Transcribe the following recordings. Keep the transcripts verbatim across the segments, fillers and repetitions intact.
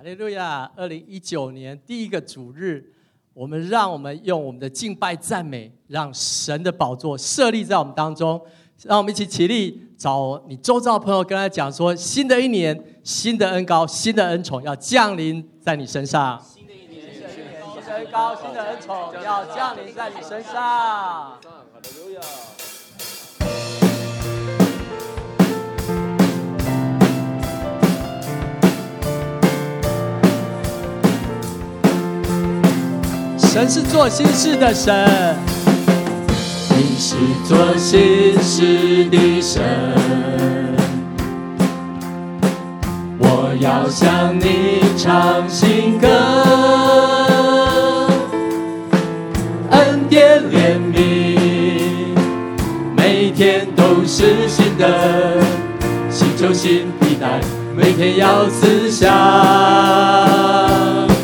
哈利路亚！二零一九年第一个主日，我们让我们用我们的敬拜赞美，让神的宝座设立在我们当中。让我们一起起立，找你周遭的朋友，跟他讲说：新的一年，新的恩膏，新的恩宠要降临在你身上。新的一年，新的恩膏，新的恩宠要降临在你身上。哈利路亚！神是做新事的神，你是做新事的神，我要向你唱新歌，恩典怜悯，每天都是新的，新旧新皮带，每天要思想。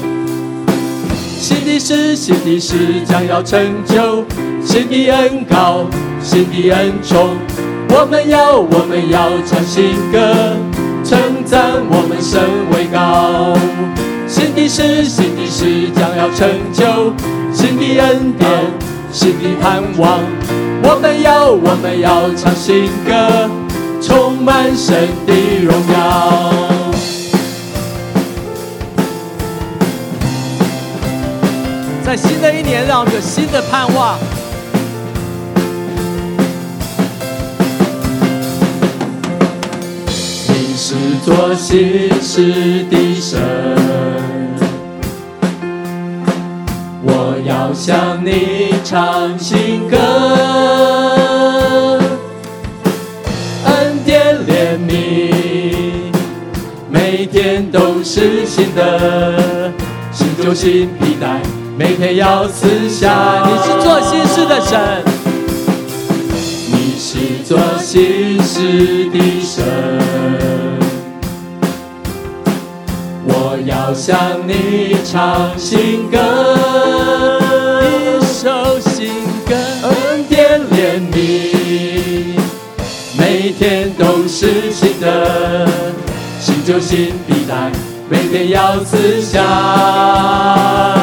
新的事，新的事将要成就，新的恩膏，新的恩宠，我们要，我们要唱新歌，称赞我们神为高。新的事，新的事将要成就，新的恩典，新的盼望，我们要，我们要唱新歌，充满神的荣耀。在新的一年，让我们有新的盼望。你是做新事的神，我要向你唱新歌，恩典怜悯，每天都是新的，新旧新皮带。每天要思想，你是做新事的神，你是做新事的神，我要向你唱新歌，一首新歌，恩典怜悯，每天都是新的，新旧新皮带，每天要思想。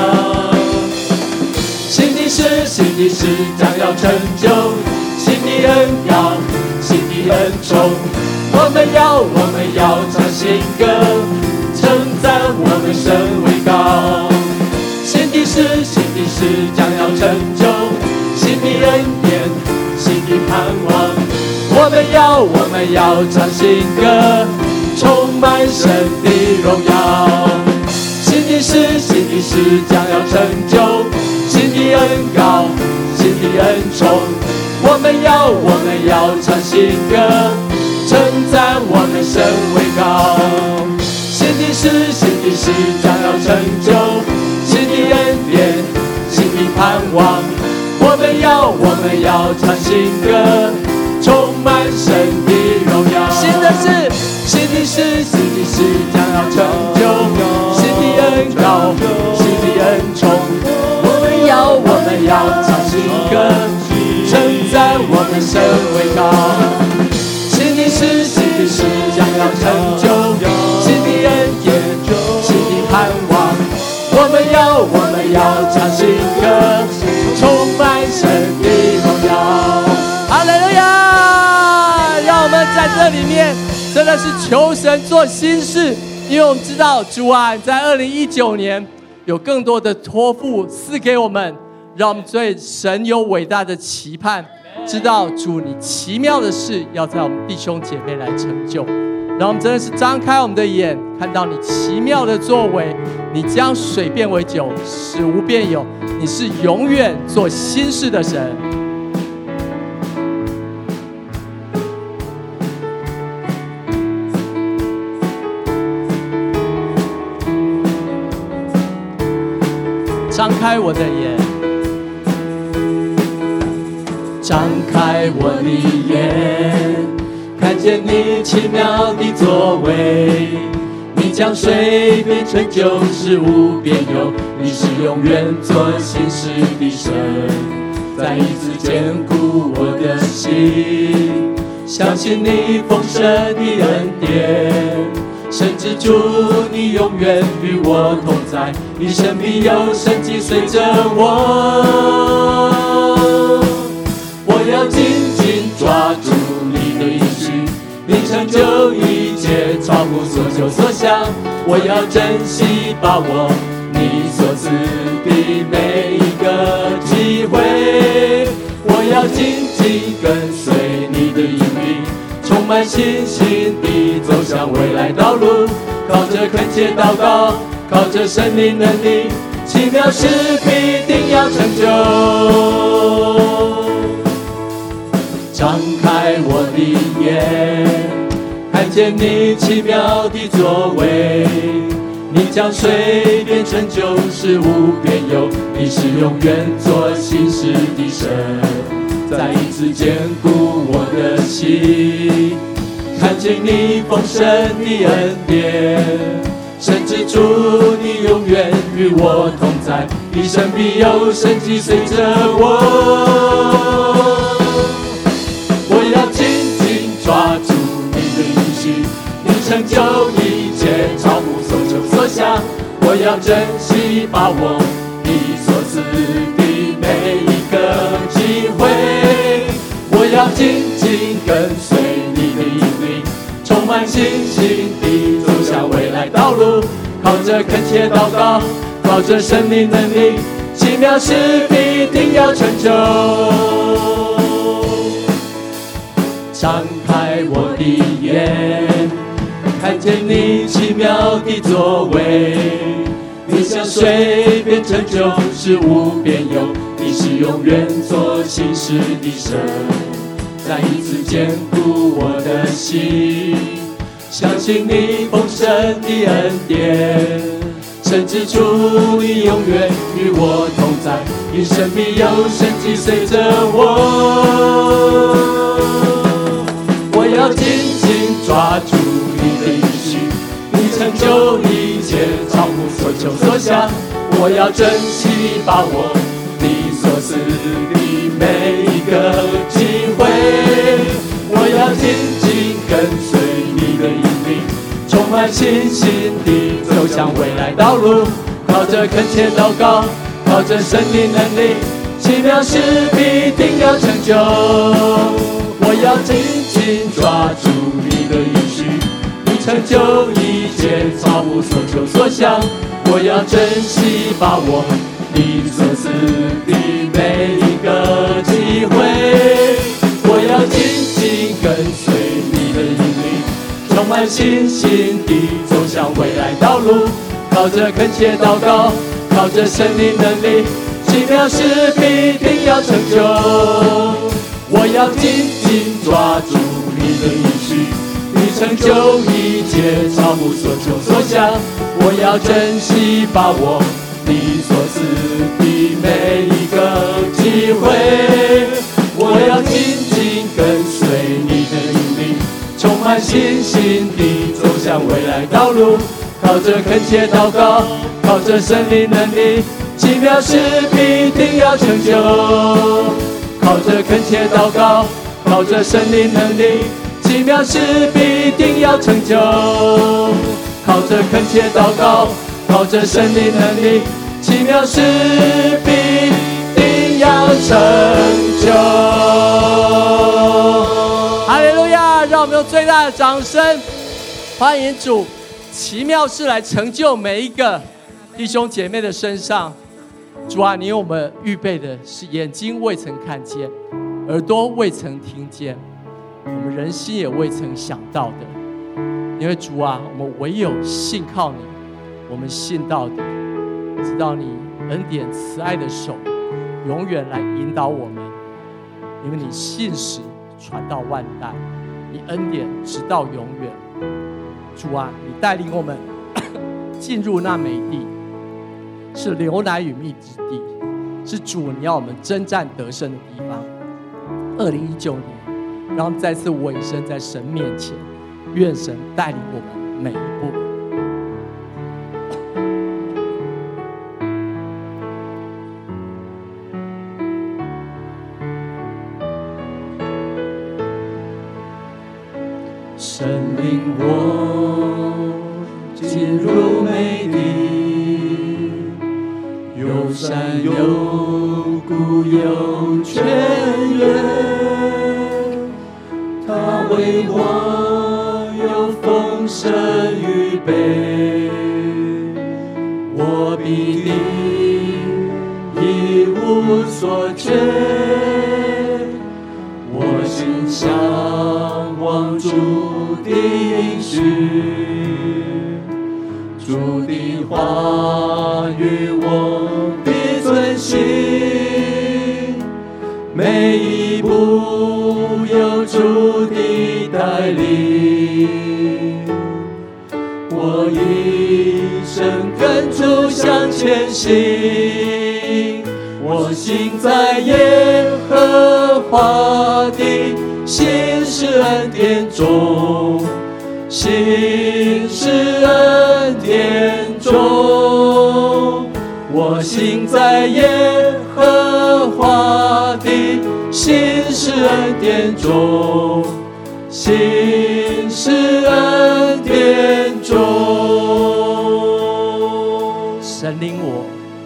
新的事，新的事将要成就，新的恩膏，新的恩宠，我们要，我们要唱新歌，称赞我们神为高。新的事，新的事将要成就，新的恩典，新的盼望，我们要，我们要唱新歌，充满神的荣耀。新的事，新的事将要成就，新的恩膏，新的恩宠，我们要，我们要唱新歌，称赞我们神为高。新的事，新的事将要成就，新的恩典，新的盼望，我们要，我们要唱新歌，充满神的荣耀。新的事，新的事，新的事将要成就，新的恩膏，新的恩宠，我们要唱新歌，称赞我们神为高。新的事，新的事将要成就，新的恩典，新的盼望，我们要，我们要唱新歌，充满神的荣耀。哈利路亚！让我们在这里面真的是求神做新事，因为我们知道主啊，在二零一九年有更多的托付赐给我们，让我们对神有伟大的期盼，知道主你奇妙的事要在我们弟兄姐妹来成就。让我们真的是张开我们的眼，看到你奇妙的作为，你将水变为酒，使无变有，你是永远做新事的神。张开我的眼，张开我的眼，看见你奇妙的作为。你将水变成酒，使无变有，你是永远做新事的神。再一次坚固我的心，相信你丰盛的恩典， 神之主，你永远与我同在，你生命有神迹随着我。我要紧紧抓住你的应许，你成就一切，超乎所求所想。我要珍惜把握你所赐的每一个机会，我要紧紧跟随你的引领，充满信心地走向未来道路。靠着恳切祷告，靠着圣灵能力，奇妙事必定要成就。张开我的眼，看见你奇妙的作为，你将水变成酒，使无边有。你是永远做新事的神，再一次坚固我的心，看见你丰盛的恩典。神之主，你永远与我同在，一生必有神迹随着我。我要紧紧抓住你的应许，你成就一切，超乎所求所想。我要珍惜把握你所赐的每一个机会，我要紧紧跟随你的引领，充满信心地走向未来道路。靠着恳切祷告，靠着圣灵能力，奇妙事必定要成就。张开我的眼，看见你奇妙的作为，你像水变成酒，使无边有。你是永远做新事的神，再一次坚固我的心，相信你丰盛的恩典。神之主，你永远与我同在，一生必有神迹随着我。我要紧紧抓住你的应许，你成就一切，超乎所求所想。我要珍惜把握你所赐的每一个机会，我要紧紧跟随你的引领，充满信心地走向未来道路。靠着恳切祷告，靠着圣灵能力，奇妙事必定要成就。我要紧紧抓住你的应许，你成就一切，超乎所求所想。我要珍惜把握你所赐的每一个机会，我要紧紧跟随你的引领，充满信心地走向未来道路。靠着恳切祷告，靠着圣灵能力，奇妙事必定要成就。我要紧紧抓住你的应许，你成就一切，超乎所求所想。我要珍惜把握你所赐的每一个机会，我要紧紧跟随你的引领，充满信心地走向未来道路。靠着恳切祷告，靠着圣灵能力，奇妙事必定要成就。靠着恳切祷告，靠着圣灵能力，奇妙事必定要成就。靠着恳切祷告，靠着圣灵能力，奇妙事必定要成就。哈利路亚！让我们用最大的掌声欢迎主，奇妙事来成就每一个弟兄姐妹的身上。主啊，你为我们预备的是眼睛未曾看见，耳朵未曾听见，我们人心也未曾想到的。因为主啊，我们唯有信靠你，我们信到底，知道你恩典慈爱的手永远来引导我们。因为你信实传到万代，你恩典直到永远。主啊，你带领我们进入那美地，是流奶与蜜之地，是主你要我们征战得胜的地方。二零一九年，让我们再次委身在神面前，愿神带领我们每一步。神领我备，我必定一无所缺。我心向往主的应许，主的话语我必遵行，每一步有主的带领，我一生跟主向前行。我行在耶和华的信实恩典中，信实恩典中，我行在耶和华的信实恩典中，信实恩典中。神领我，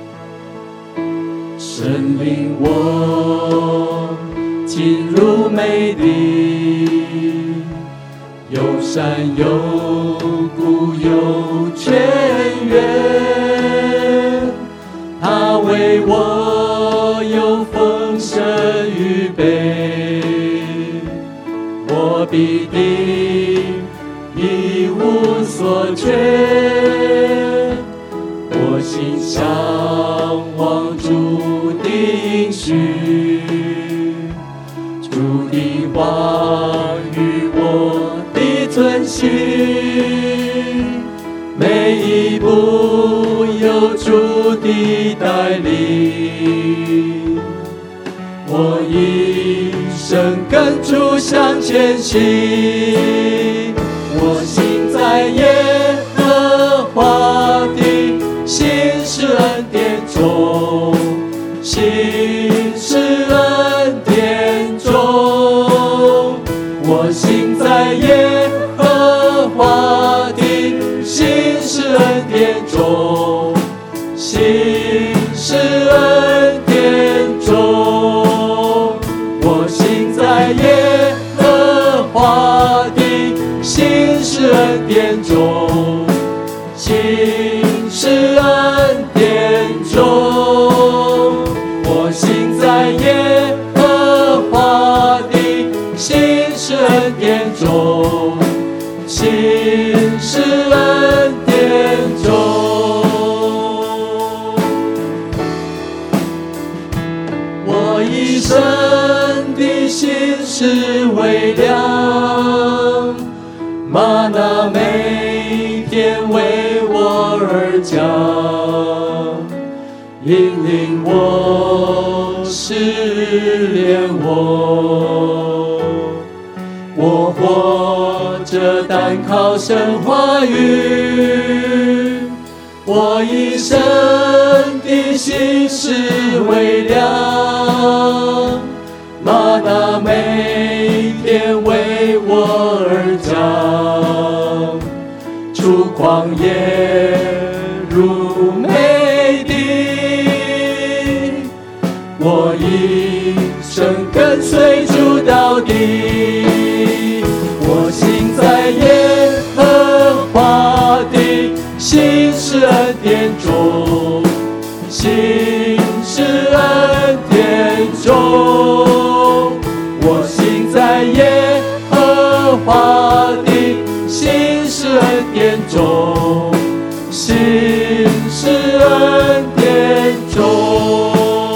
神领我进入美地，有山有谷有泉源，他为我有丰盛预备，我必定一无所缺。我心向往主的应许，主的话语我必遵行，每一步有主的带领，我一生跟主向前行。我行在耶和华的信实恩典中，信实恩典中，我行在耶和华的信实恩典中，信实恩典中，我行在耶和华的信实恩典中，信实恩典中，我行在耶和华的信实恩典中，信实恩典中。我一生的心是微量，吗哪每天为我而降，引领我，试炼我，我活着单靠神话语，我一生的心是微量，吗哪每天为我而降，出旷野入美地，我一生跟随主到底。我行在耶和华的信实恩典中，信实恩典中，我行在耶和华的信实恩典中，信实恩典中。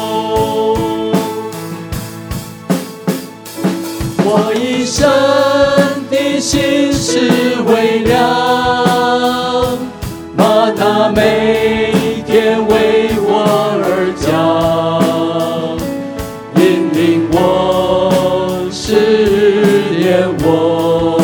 我一生的心是微量，吗哪每天为我而降，引领我，试炼我，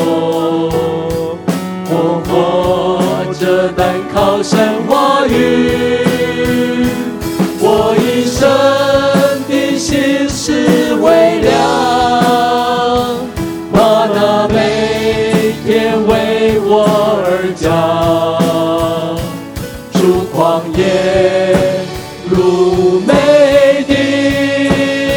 我活着单靠神话语，我一生的心是微量，吗哪每天为我而降，出旷野入美地，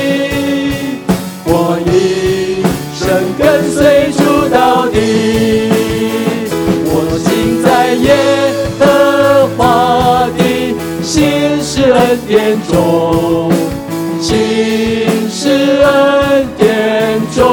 我一生跟随主到底。我行在耶典中，心是恩典中，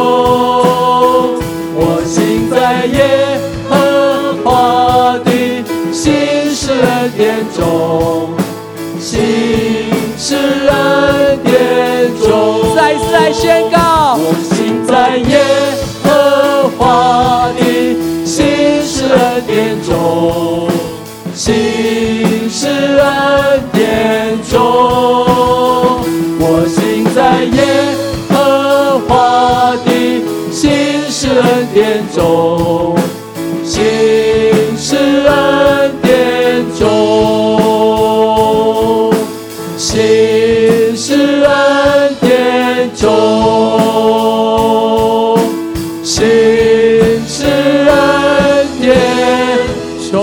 我行在耶和华的心是恩典中，心是恩典中。再一次来宣告，我行在耶和华的心是恩典中，心是恩典中，我行在耶和华的心是恩典中，心是恩典中，心是恩典中，心是恩典中。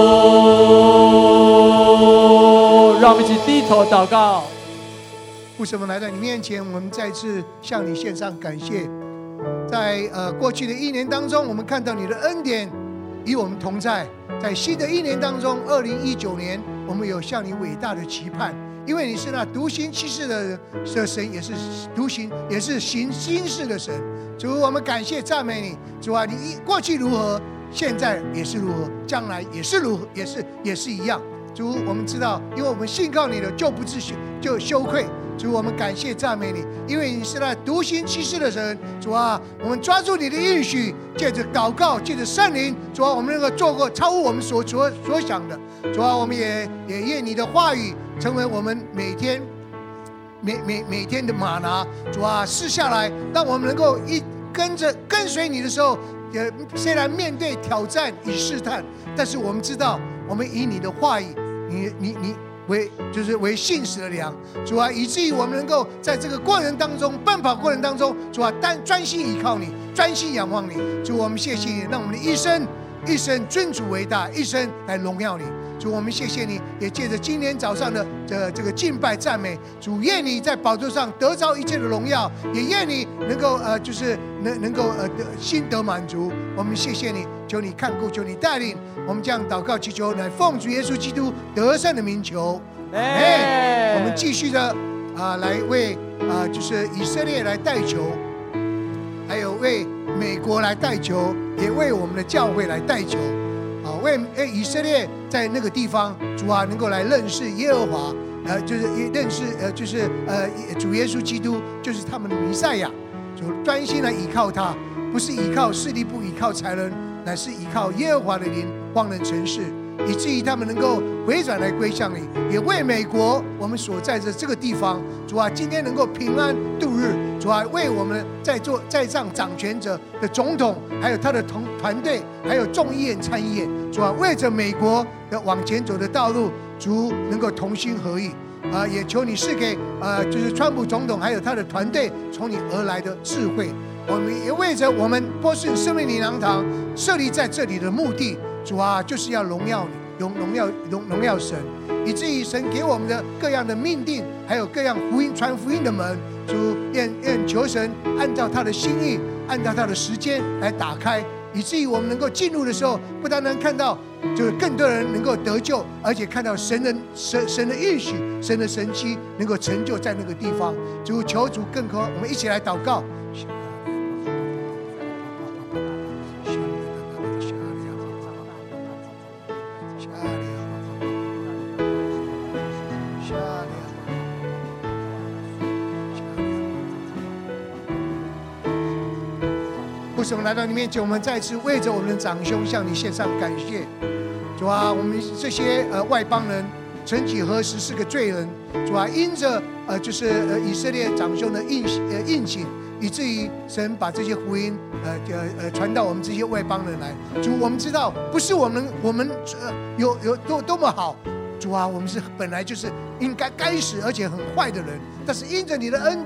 让我们一起低头祷告。 父神，我们来到你面前，我们再次向你献上感谢。在呃过去的一年当中，我们看到你的恩典与我们同在。在新的一年当中，二零一九年，我们有向你伟大的期盼，因为你是那独行其事的的神，也是独行，也是行新事的神。主，我们感谢赞美你。主啊，你过去如何，现在也是如何，将来也是如何，也是也是一样。主，我们知道，因为我们信靠你的，就不至就羞愧。主，我们感谢赞美你，因为你是那独行其事的神。主啊，我们抓住你的应许，借着祷告，借着圣灵，主啊，我们能够做过超乎我们所所所想的。主啊，我们也也愿你的话语成为我们每天每每每天的玛拿。主啊，试下来，让我们能够一跟着跟随你的时候，也虽然面对挑战与试探，但是我们知道，我们以你的话语，你你你。为就是为信实的粮，主啊，以至于我们能够在这个过程当中，奔跑过程当中，主啊，单专心依靠你，专心仰望你。主，我们谢谢你，让我们的一生一生尊主为大，一生来荣耀你。主，我们谢谢你，也借着今天早上的这这个敬拜赞美，主愿你在宝座上得着一切的荣耀，也愿你能够呃就是能能够呃心得满足。我们谢谢你，求你看顾，求你带领。我们这样祷告祈求，来奉主耶稣基督得胜的名求。哎，我们继续的啊、呃，来为啊、呃、就是以色列来代求，还有为美国来代求，也为我们的教会来代求。啊，为以色列在那个地方，主啊能够来认识耶和华，呃，就是认识呃，就是呃主耶稣基督就是他们的弥赛亚，主专心来依靠他，不是依靠势力，不依靠才能，乃是依靠耶和华的灵，方能成事，以至于他们能够回转来归向你。也为美国我们所在的这个地方，主啊今天能够平安度日。主啊，为我们在座在上掌权者的总统，还有他的同团队，还有众议院、参议院，主啊，为着美国的往前走的道路，主能够同心合意啊！也求你赐给呃，就是川普总统还有他的团队从你而来的智慧。我们也为着我们波士顿生命灵粮堂设立在这里的目的，主啊，就是要荣耀你。荣荣耀荣荣耀神，以至于神给我们的各样的命定，还有各样福音传福音的门，主愿愿求神按照他的心意，按照他的时间来打开，以至于我们能够进入的时候，不单单看到就是更多人能够得救，而且看到神的神神的应许，神的神迹能够成就在那个地方。主求主更可，我们一起来祷告。父神，来到你面前，我们再次为着我们的长兄向你献上感谢。主啊，我们这些呃外邦人，曾几何时是个罪人。主啊，因着呃就是呃以色列长兄的应呃应许，以至于神把这些福音呃呃呃传到我们这些外邦人来。主，我们知道不是我们我们呃有有多多么好。主啊，我们是本来就是应该该死而且很坏的人，但是因着你的恩典，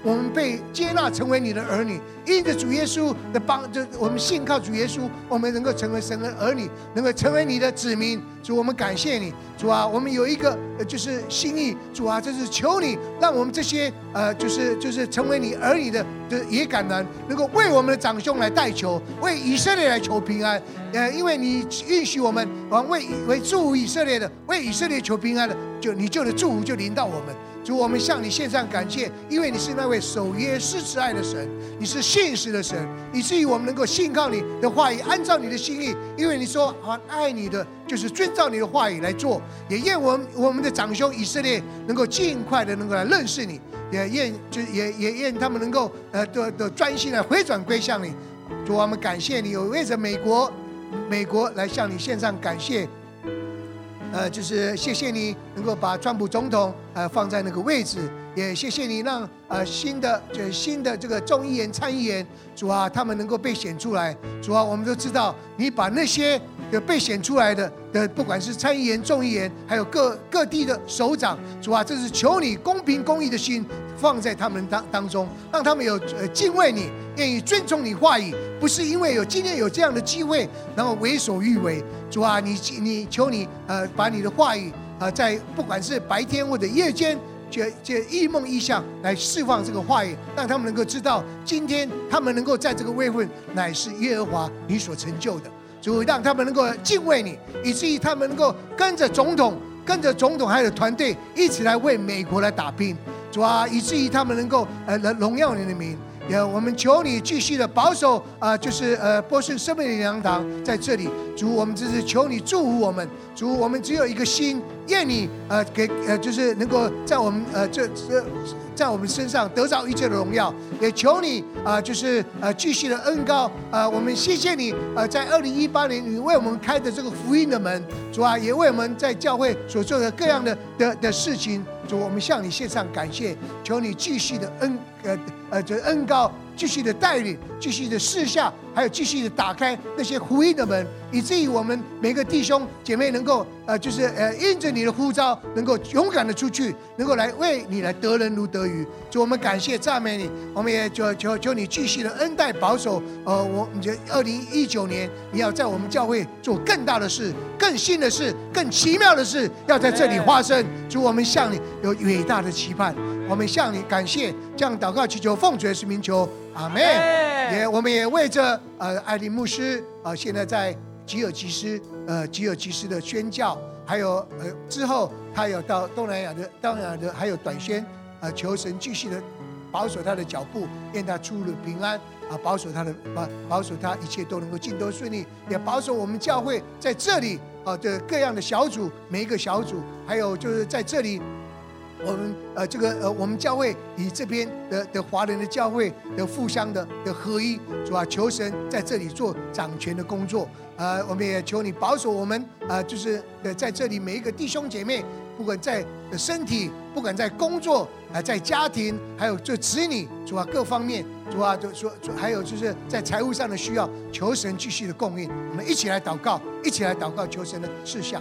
我们被接纳成为你的儿女，因着主耶稣的帮，就我们信靠主耶稣，我们能够成为神的儿女，能够成为你的子民。主，我们感谢你，主啊，我们有一个就是心意，主啊，就是求你让我们这些呃，就是就是成为你儿女的，就是也感恩，能够为我们的长兄来代求，为以色列来求平安。呃，因为你允许我们，为为祝福以色列的，为以色列求平安的，就你就的祝福就临到我们。主，我们向你献上感谢，因为你是那位守约施慈爱的神，你是信实的神，以至于我们能够信靠你的话语，按照你的心意。因为你说啊，爱你的就是遵照你的话语来做，也愿我们我们的长兄以色列能够尽快的能够来认识你，也愿就也也愿他们能够呃的的专心来回转归向你。主，我们感谢你，有为着美国美国来向你献上感谢。呃，就是谢谢你能够把川普总统呃放在那个位置，也谢谢你让呃新的就新的这个众议员、参议员，主啊，他们能够被选出来。主啊，我们都知道你把那些的被选出来的的，不管是参议员、众议员，还有各各地的首长，主啊，这是求你公平公义的心放在他们当当中，让他们有呃敬畏你，愿意遵从你话语，不是因为有今天有这样的机会，然后为所欲为。主啊，你你求你呃把你的话语呃在不管是白天或者夜间，这这异梦异象来释放这个话语，让他们能够知道，今天他们能够在这个位份，乃是耶和华你所成就的。主，让他们能够敬畏你，以至于他们能够跟着总统、跟着总统还有团队一起来为美国来打拼。主啊，以至于他们能够呃来荣耀你的名。也我们求你继续的保守啊、呃，就是呃波士生命的粮堂在这里。主，我们只是求你祝福我们。主，我们只有一个心，愿你呃给呃就是能够在我们呃这这在我们身上得到一切的荣耀。也求你啊、呃，就是呃继续的恩膏啊、呃，我们谢谢你呃，在二零一八年你为我们开的这个福音的门，主啊，也为我们在教会所做的各样的的的事情，主，我们向你献上感谢。求你继续的恩呃呃这恩膏。继续的带领，继续的示下，还有继续的打开那些福音的门，以至于我们每个弟兄姐妹能够呃，就是呃，因着你的呼召，能够勇敢的出去，能够来为你来得人如得鱼。主，我们感谢赞美你，我们也求求求你继续的恩待保守。呃，我们觉得二零一九年你要在我们教会做更大的事、更新的事、更奇妙的事，要在这里发生。主，我们向你有伟大的期盼，我们向你感谢，这样祷告祈求，奉主耶稣名求。阿们。也我们也为着呃艾琳牧师呃现在在吉尔吉斯呃吉尔吉斯的宣教，还有呃之后他有到东南亚的东南亚的还有短宣呃求神继续的保守他的脚步，愿他出入平安啊，保守他的保保守他一切都能够尽都顺利，也保守我们教会在这里啊的各样的小组，每一个小组，还有就是在这里。我们呃，这个呃，我们教会以这边的的华人的教会的互相的的合一，主啊，求神在这里做掌权的工作。呃，我们也求你保守我们啊、呃，就是呃，在这里每一个弟兄姐妹，不管在身体，不管在工作啊、呃，在家庭，还有就子女，主啊，各方面，主啊，就说还有就是在财务上的需要，求神继续的供应。我们一起来祷告，一起来祷告，求神的事项。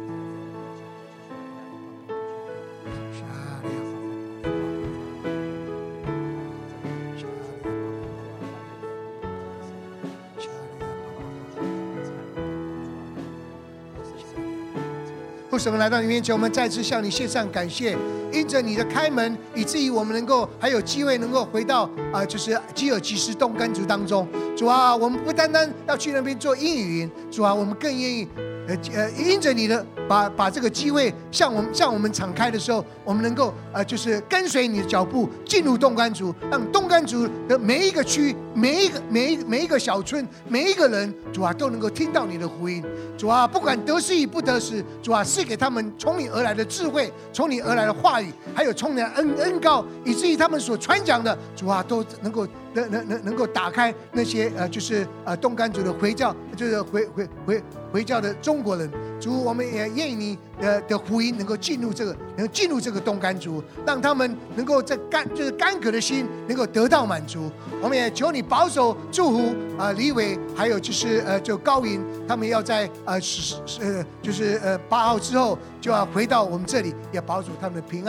父神来到你面前，我们再次向你献上感谢，因着你的开门，以至于我们能够还有机会能够回到啊、呃，就是基尔吉斯东干族当中。主啊，我们不单单要去那边做英语营，主啊，我们更愿意呃呃，因着你的把把这个机会向我们向我们敞开的时候，我们能够呃就是跟随你的脚步进入东干族，让东干族的每一个区、每一个每一每一个小村、每一个人，主啊都能够听到你的福音。主啊，不管得失与不得失，主啊赐给他们从你而来的智慧，从你而来的话语，还有从你的恩恩膏，以至于他们所传讲的，主啊都能够能能能能够打开那些呃就是呃东干族的回教，就是回回回回教的中国人。主，我们也愿意你的的福音能够进入这个，能够进入这个东干族，让他们能够在干就是干渴的心能够得到满足。我们也求你保守祝福啊、呃、李伟，还有就是呃就高云，他们要在呃呃就是呃八号之后就要回到我们这里，也保守他们的平安。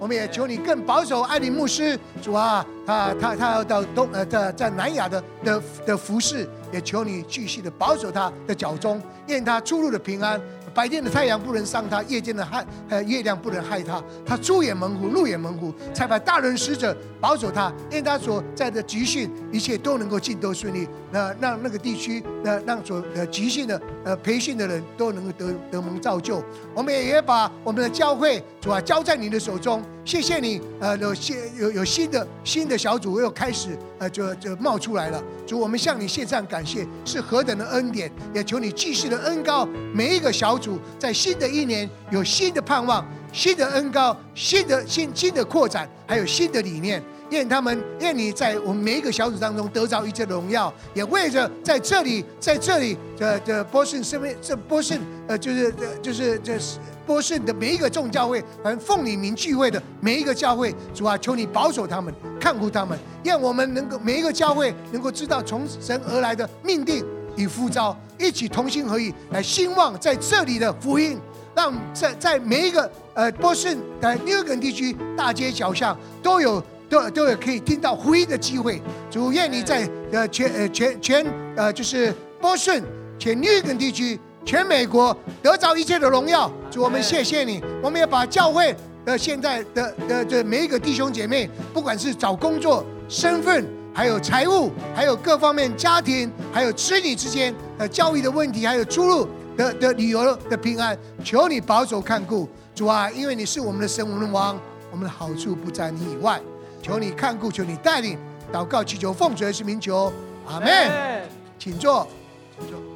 我们也求你更保守艾琳牧师，主啊，他他他要到东呃在在南亚的的的服侍，也求你继续的保守他的脚中，愿他出入的平安。白天的太阳不能伤他，夜间的害呃月亮不能害他。他猪也猛虎，鹿也猛虎，才把大人使者保守他，愿他所在的集训一切都能够尽都顺利。那让那个地区，那让所呃集训的呃培训的人都能够得得蒙造就。我们也把我们的教会主啊交在你的手中。谢谢你，呃，有新有有新的新的小组又开始呃就就冒出来了。主，我们向你献上感谢，是何等的恩典！也求你继续的恩膏每一个小组，在新的一年有新的盼望、新的恩膏、新的新新的扩展，还有新的理念。愿他们，愿你在我们每一个小组当中得着一切的荣耀，也为着在这里，在这里，这这波士身边，这波士呃，就是这就是这波士的每一个众教会，反正奉你名聚会的每一个教会，主啊，求你保守他们，看顾他们，让我们能够每一个教会能够知道从神而来的命定与呼召，一起同心合意来兴旺在这里的福音，让在在每一个呃波士的纽约地区大街小巷都有。都都有可以听到福音的机会。主，愿你在呃全呃全全呃就是波士全纽约地区、全美国得着一切的荣耀。主，我们谢谢你，我们也把教会的现在的的的每一个弟兄姐妹，不管是找工作、身份，还有财务，还有各方面家庭，还有子女之间呃教育的问题，还有出入的的旅游的平安，求你保守看顾。主啊，因为你是我们的神，我们的王，我们的好处不在你以外。求你看顾，求你带领，祷告祈求奉主耶稣名求，阿们。请坐，请坐。